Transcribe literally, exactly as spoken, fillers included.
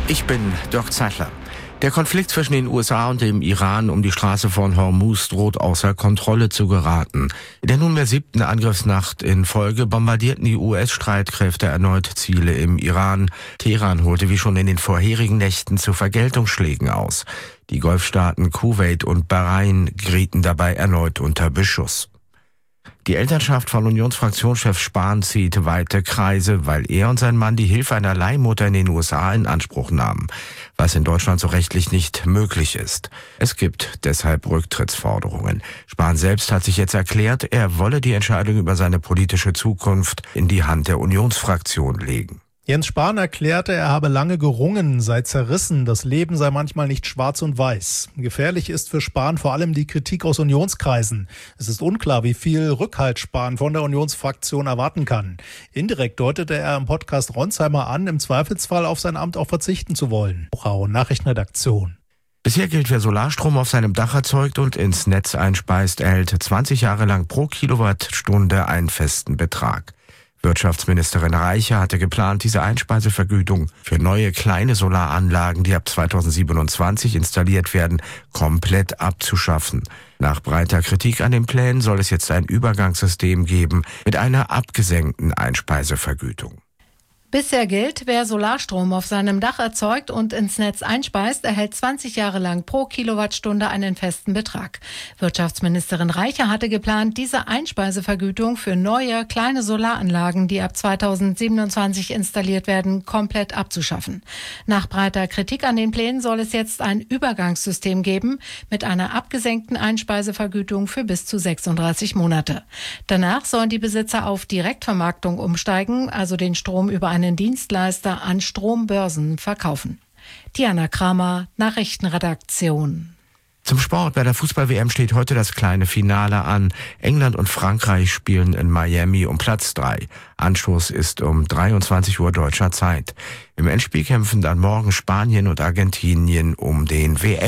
Ich bin Dirk Zeitler. Der Konflikt zwischen den U S A und dem Iran um die Straße von Hormuz droht außer Kontrolle zu geraten. In der nunmehr siebten Angriffsnacht in Folge bombardierten die U S-Streitkräfte erneut Ziele im Iran. Teheran holte wie schon in den vorherigen Nächten zu Vergeltungsschlägen aus. Die Golfstaaten Kuwait und Bahrain gerieten dabei erneut unter Beschuss. Die Elternschaft von Unionsfraktionschef Spahn zieht weite Kreise, weil er und sein Mann die Hilfe einer Leihmutter in den U S A in Anspruch nahmen, was in Deutschland so rechtlich nicht möglich ist. Es gibt deshalb Rücktrittsforderungen. Spahn selbst hat sich jetzt erklärt, er wolle die Entscheidung über seine politische Zukunft in die Hand der Unionsfraktion legen. Jens Spahn erklärte, er habe lange gerungen, sei zerrissen, das Leben sei manchmal nicht schwarz und weiß. Gefährlich ist für Spahn vor allem die Kritik aus Unionskreisen. Es ist unklar, wie viel Rückhalt Spahn von der Unionsfraktion erwarten kann. Indirekt deutete er im Podcast Ronsheimer an, im Zweifelsfall auf sein Amt auch verzichten zu wollen. Nachrichtenredaktion. Bisher gilt, wer Solarstrom auf seinem Dach erzeugt und ins Netz einspeist, erhält zwanzig Jahre lang pro Kilowattstunde einen festen Betrag. Wirtschaftsministerin Reiche hatte geplant, diese Einspeisevergütung für neue kleine Solaranlagen, die ab zweitausendsiebenundzwanzig installiert werden, komplett abzuschaffen. Nach breiter Kritik an den Plänen soll es jetzt ein Übergangssystem geben mit einer abgesenkten Einspeisevergütung. Bisher gilt, wer Solarstrom auf seinem Dach erzeugt und ins Netz einspeist, erhält zwanzig Jahre lang pro Kilowattstunde einen festen Betrag. Wirtschaftsministerin Reiche hatte geplant, diese Einspeisevergütung für neue, kleine Solaranlagen, die ab zweitausendsiebenundzwanzig installiert werden, komplett abzuschaffen. Nach breiter Kritik an den Plänen soll es jetzt ein Übergangssystem geben mit einer abgesenkten Einspeisevergütung für bis zu sechsunddreißig Monate. Danach sollen die Besitzer auf Direktvermarktung umsteigen, also den Strom über einen Dienstleister an Strombörsen verkaufen. Diana Kramer, Nachrichtenredaktion. Zum Sport. Bei der Fußball-W M steht heute das kleine Finale an. England und Frankreich spielen in Miami um Platz drei. Anstoß ist um dreiundzwanzig Uhr deutscher Zeit. Im Endspiel kämpfen dann morgen Spanien und Argentinien um den W M